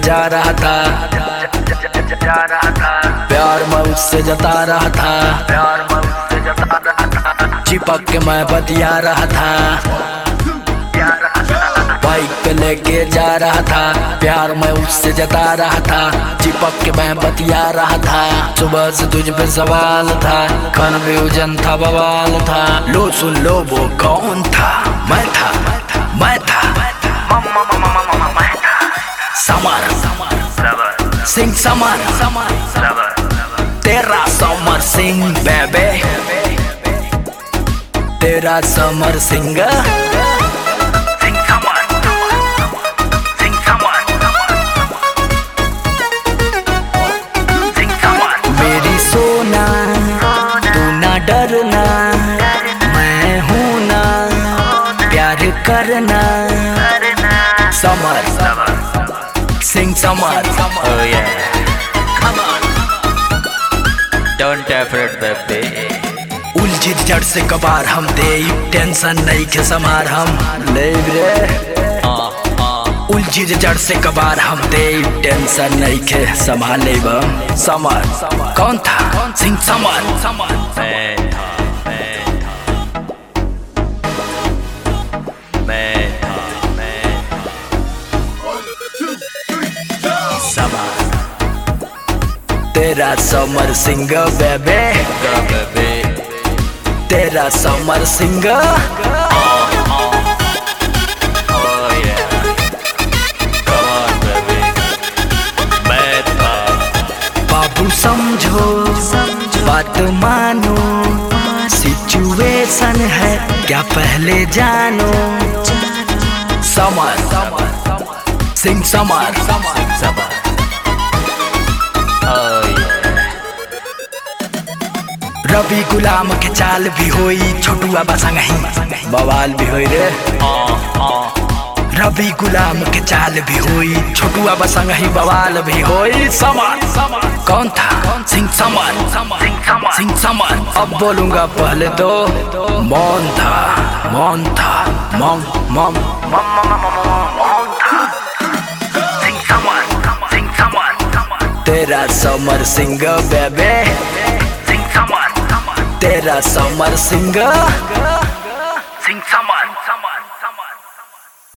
जा रहा था, प्यार मैं उससे जता रहा था, चिपक के मैं बतिया रहा था, बाइक पे लेके जा रहा था, प्यार मैं उससे जता रहा था, चिपक के मैं बतिया रहा था। सुबह से तुझ पे सवाल था, कन्फ्यूजन था, बवाल था। लो सुन लो वो कौन था, मैं था, मैं था, समर सिंह, समर तेरा समर सिंह बेबे, तेरा समर सिंह। मेरी सोना तू ना डरना, मैं हूँ ना, प्यार करना। समर सिंह, समर। Oh yeah. Come on. Don't afraid baby. उलझी जड़ से कबार हम दे, टेंशन नहीं के समार हम ले रे। उलझी जड़ से कबार हम दे, टेंशन नहीं के संभाले बम। समर कौन था, सिंह समर। मैं था, समर तेरा समर सिंह बेबे, तेरा समर सिंह। बाबू समझो बात मानो, सिचुएशन है क्या पहले जानो। समर सिंह, समर। रवि गुलाम के चाल भी होई, छोटुआ बसंगही बवाल भी होई रे। रवि गुलाम के चाल भी होई, छोटुआ बसंगही बवाल भी होई। समर कौन था, सिंह समर, सिंह समर। अब बोलूंगा पहले तो मौन था, मौन था, मौन मौन तेरा समर सिंह बेबे, तेरा समर सिंह।